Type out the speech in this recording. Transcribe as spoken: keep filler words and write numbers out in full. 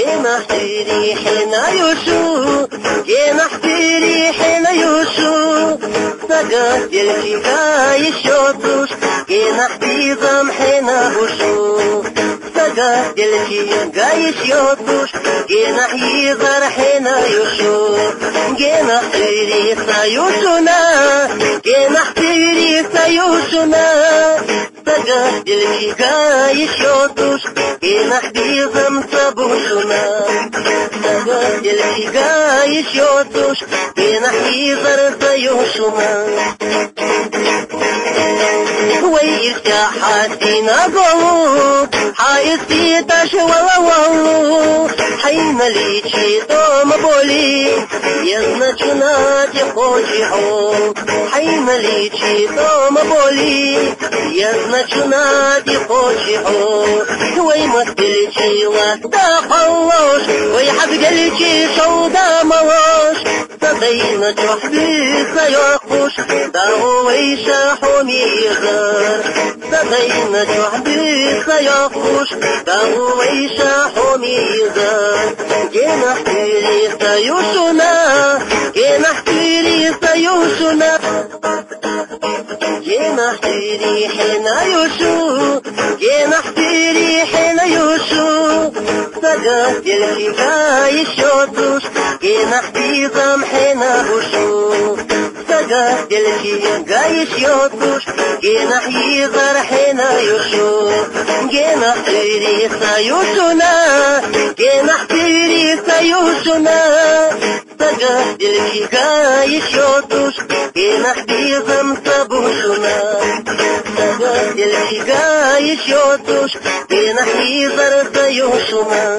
جينا احتري حنا يوشو جينا احتري حنا يوشو سقط الكيكا يشوطوش جينا احتيزم حنا بوشو سقط الكيكا يشوطوش جينا حيزر حنا يوشو جينا احتري سيوشونا جينا احتري سيوشونا سقط الكيكا يشوطوش جينا حبيزم سبوشونا سقط الكيكا يشوطوش جينا حيزر سيوشونا ويرتاح حاسينا قوو حايسي تشوى ووو حين ليشي توم بولي يزنا چناتي خوشي حو حين ليشي توم بولي يزنا چناتي خوشي حو وي مستلشي ودا خوش وي حبقلشي شودا موش سبين تحبي سيخوش دارو ويشا حميغر سبين تحبي سيخوش دارو ويشا حميغر جينا احتري سيوشنا جينا احتري سيوشنا جينا احتري حنا يوشو جينا احتري حنا يوشو سقط الكيكا يشوطوش جينا احتيزم حنا بوشو سقط الكيكا يشوطوش جينا حيزر حنا يوشو جينا احتري سيوشنا جينا احتري سيوشنا سقط الكيكا يشوطوش جينا حبيزم سبوشنا سقط الكيكا يشوطوش جينا حيزر سيوشنا